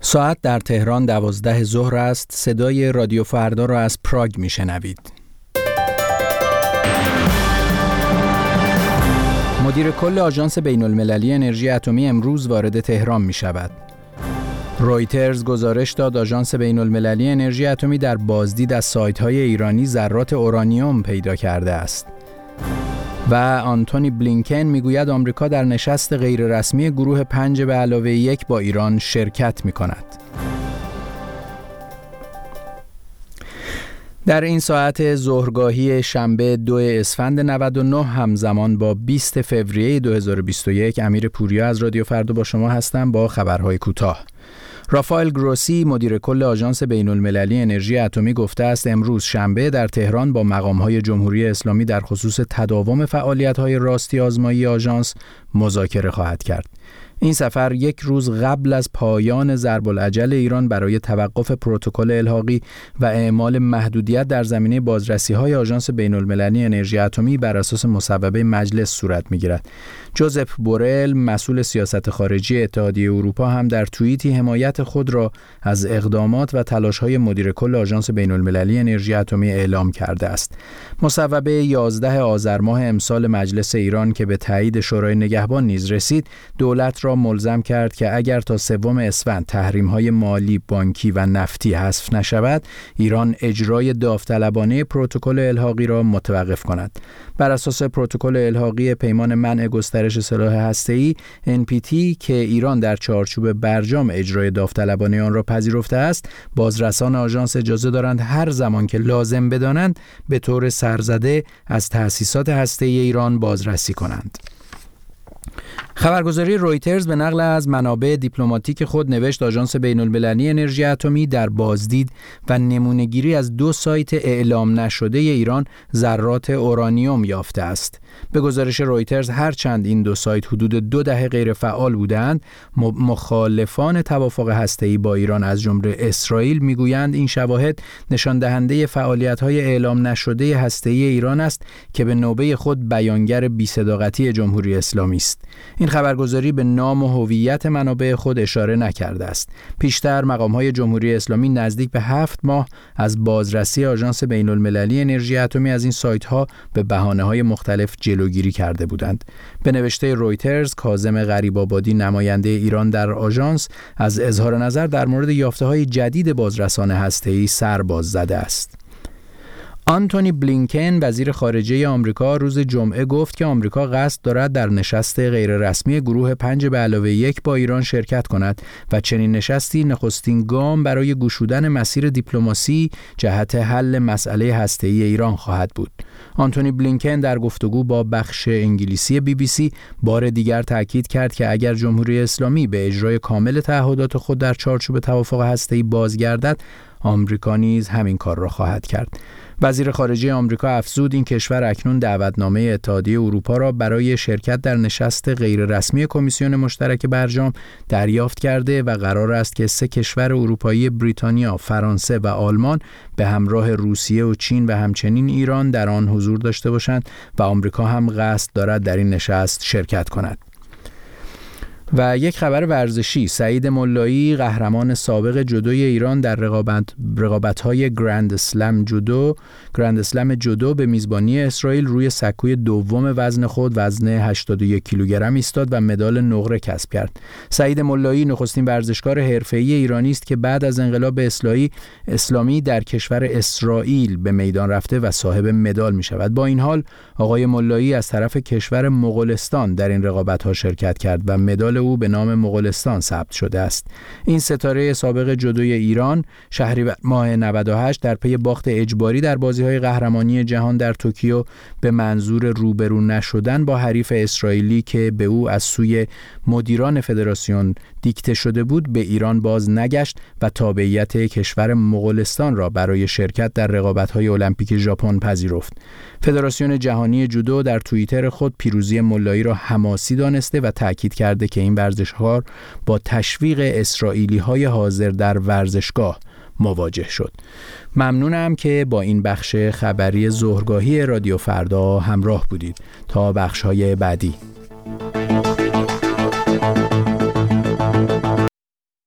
ساعت در تهران 12 ظهر است. صدای رادیو فردا را از پراگ میشنوید. مدیر کل آژانس بین‌المللی انرژی اتمی امروز وارد تهران می شود. رویترز گزارش داد آژانس بین‌المللی انرژی اتمی در بازدید از سایت‌های ایرانی ذرات اورانیوم پیدا کرده است. و آنتونی بلینکن میگوید آمریکا در نشست غیررسمی گروه 5+1 با ایران شرکت می‌کند. در این ساعت ظهرگاهی شنبه 2 اسفند 99 همزمان با 20 فوریه 2021 امیر پوریا از رادیو فردا با شما هستم با خبرهای کوتاه. رافائل گروسی مدیر کل آژانس بین‌المللی انرژی اتمی گفته است امروز شنبه در تهران با مقام‌های جمهوری اسلامی در خصوص تداوم فعالیت‌های راستی آزمایی آژانس مذاکره خواهد کرد. این سفر یک روز قبل از پایان ضرب العجل ایران برای توقف پروتکل الحاقی و اعمال محدودیت در زمینه بازرسی‌های آژانس بین‌المللی انرژی اتمی بر اساس مصوبه مجلس صورت می‌گیرد. جوزف بورل مسئول سیاست خارجی اتحادیه اروپا هم در توییتی حمایت خود را از اقدامات و تلاش‌های مدیر کل آژانس بین‌المللی انرژی اتمی اعلام کرده است. مصوبه 11 آذر ماه امسال مجلس ایران که به تایید شورای نگهبان نیز رسید، دولت را ملزم کرد که اگر تا 3 اسفند تحریم‌های مالی، بانکی و نفتی حذف نشود، ایران اجرای داوطلبانه پروتکل الحاقی را متوقف کند. بر اساس پروتکل الحاقی پیمان منع گسترش سلاح هسته‌ای NPT که ایران در چارچوب برجام اجرای داوطلبانه آن را پذیرفته است، بازرسان آژانس اجازه دارند هر زمان که لازم بدانند به طور سرزده از تأسیسات هسته‌ای ایران بازرسی کنند. خبرگزاری رویترز به نقل از منابع دیپلماتیک خود نوشت آژانس بین‌المللی انرژی اتمی در بازدید و نمونه‌گیری از 2 سایت اعلام نشده ایران ذرات اورانیوم یافته است. به گزارش رویترز هرچند این 2 سایت حدود 2 دهه غیر فعال بودند، مخالفان توافق هسته‌ای با ایران از جمله اسرائیل میگویند این شواهد نشان دهنده فعالیت‌های اعلام نشده هسته‌ای ایران است که به نوبه خود بیانگر بی‌صداقتی جمهوری اسلامی است. این خبرگزاری به نام و هویت منابع خود اشاره نکرده است. پیشتر مقام‌های جمهوری اسلامی نزدیک به 7 ماه از بازرسی آژانس بین‌المللی انرژی اتمی از این سایت‌ها به بهانه‌های مختلف جلوگیری کرده بودند. به نوشته رویترز، کاظم غریب‌آبادی نماینده ایران در آژانس از اظهار نظر در مورد یافته‌های جدید بازرسان هسته‌ای سر باز زده است. آنتونی بلینکن وزیر خارجه آمریکا روز جمعه گفت که آمریکا قصد دارد در نشست غیررسمی گروه 5+1 با ایران شرکت کند و چنین نشستی نخستین گام برای گشودن مسیر دیپلماسی جهت حل مسئله هسته‌ای ایران خواهد بود. آنتونی بلینکن در گفتگو با بخش انگلیسی BBC بار دیگر تاکید کرد که اگر جمهوری اسلامی به اجرای کامل تعهدات خود در چارچوب توافق هسته‌ای بازگردد، آمریکا نیز همین کار را خواهد کرد. وزیر خارجه آمریکا افزود این کشور اکنون دعوتنامه اتحادیه اروپا را برای شرکت در نشست غیررسمی کمیسیون مشترک برجام دریافت کرده و قرار است که 3 کشور اروپایی بریتانیا، فرانسه و آلمان به همراه روسیه و چین و همچنین ایران در آن حضور داشته باشند و آمریکا هم قصد دارد در این نشست شرکت کند. و یک خبر ورزشی، سعید ملایی قهرمان سابق جودوی ایران در رقابت‌های گرند اسلم جودو به میزبانی اسرائیل روی سکوی دوم وزن خود وزن 81 کیلوگرم ایستاد و مدال نقره کسب کرد. سعید ملایی نخستین ورزشکار حرفه‌ای ایرانی است که بعد از انقلاب اسلامی در کشور اسرائیل به میدان رفته و صاحب مدال می‌شود. با این حال آقای ملایی از طرف کشور مغولستان در این رقابت‌ها شرکت کرد و مدال او به نام مغولستان ثبت شده است. این ستاره سابق جودوی ایران شهریور ماه 98 در پی باخت اجباری در بازی‌های قهرمانی جهان در توکیو به منظور روبرو نشدن با حریف اسرائیلی که به او از سوی مدیران فدراسیون دیکته شده بود به ایران باز نگشت و تابعیت کشور مغولستان را برای شرکت در رقابت‌های المپیک ژاپن پذیرفت. فدراسیون جهانی جودو در توییتر خود پیروزی ملایی را حماسی دانسته و تاکید کرده که این ورزشکار با تشویق اسرائیلی‌های حاضر در ورزشگاه مواجه شد. ممنونم که با این بخش خبری ظهرگاهی رادیو فردا همراه بودید. تا بخش‌های بعدی.